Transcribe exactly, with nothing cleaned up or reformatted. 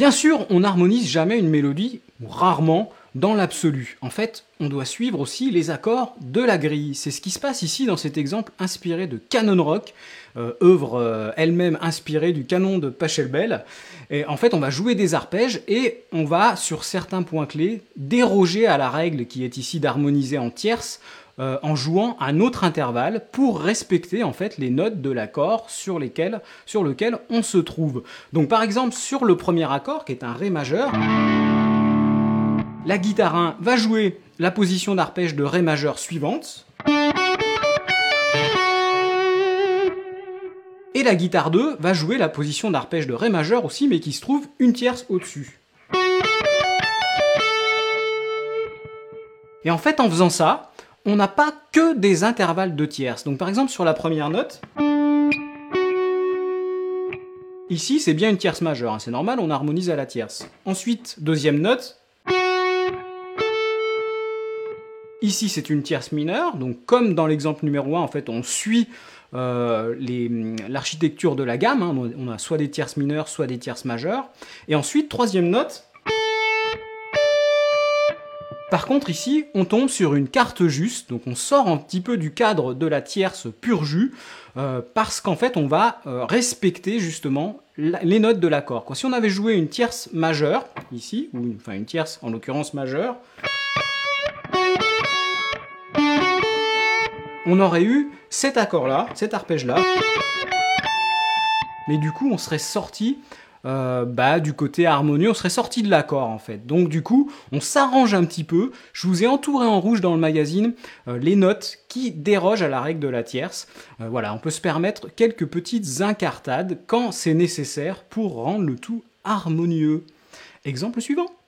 Bien sûr, on n'harmonise jamais une mélodie, ou rarement, dans l'absolu. En fait, on doit suivre aussi les accords de la grille. C'est ce qui se passe ici dans cet exemple inspiré de Canon Rock, euh, œuvre euh, elle-même inspirée du canon de Pachelbel. Et en fait, on va jouer des arpèges et on va, sur certains points clés, déroger à la règle qui est ici d'harmoniser en tierces, euh, en jouant un autre intervalle pour respecter en fait les notes de l'accord sur lesquelles, sur lequel on se trouve. Donc par exemple, sur le premier accord, qui est un Ré majeur, la guitare un va jouer la position d'arpège de Ré majeur suivante. Et la guitare deux va jouer la position d'arpège de Ré majeur aussi, mais qui se trouve une tierce au-dessus. Et en fait, en faisant ça, on n'a pas que des intervalles de tierces. Donc par exemple, sur la première note, ici, c'est bien une tierce majeure, hein, c'est normal, on harmonise à la tierce. Ensuite, deuxième note, ici, c'est une tierce mineure, donc comme dans l'exemple numéro un, en fait, on suit euh, l'architecture de la gamme, hein, on a soit des tierces mineures, soit des tierces majeures. Et ensuite, troisième note, par contre, ici, on tombe sur une quarte juste, donc on sort un petit peu du cadre de la tierce pur jus, euh, parce qu'en fait, on va euh, respecter justement la, les notes de l'accord. Si on avait joué une tierce majeure, ici, ou une, enfin une tierce en l'occurrence majeure, on aurait eu cet accord-là, cet arpège-là, mais du coup, on serait sorti euh, bah, du côté harmonieux, on serait sorti de l'accord, en fait. Donc, du coup, on s'arrange un petit peu. Je vous ai entouré en rouge dans le magazine euh, les notes qui dérogent à la règle de la tierce. Euh, voilà, on peut se permettre quelques petites incartades quand c'est nécessaire pour rendre le tout harmonieux. Exemple suivant.